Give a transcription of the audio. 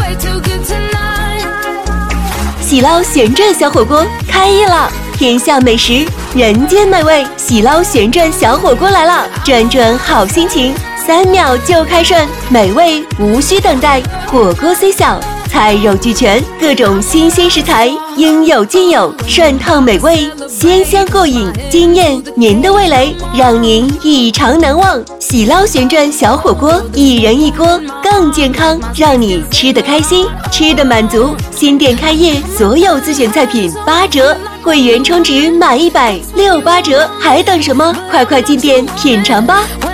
喜捞旋转小火锅开业了，天下美食，人间美味，喜捞旋转小火锅来了，转转好心情，3秒就开涮，美味无需等待。火锅虽小，菜肉俱全，各种新鲜食材应有尽有，涮烫美味，鲜香过瘾，惊艳您的味蕾，让您异常难忘。喜捞旋转小火锅，1人1锅，更健康，让你吃得开心，吃得满足。新店开业，所有自选菜品8折，会员充值满100，68折，还等什么？快进店品尝吧！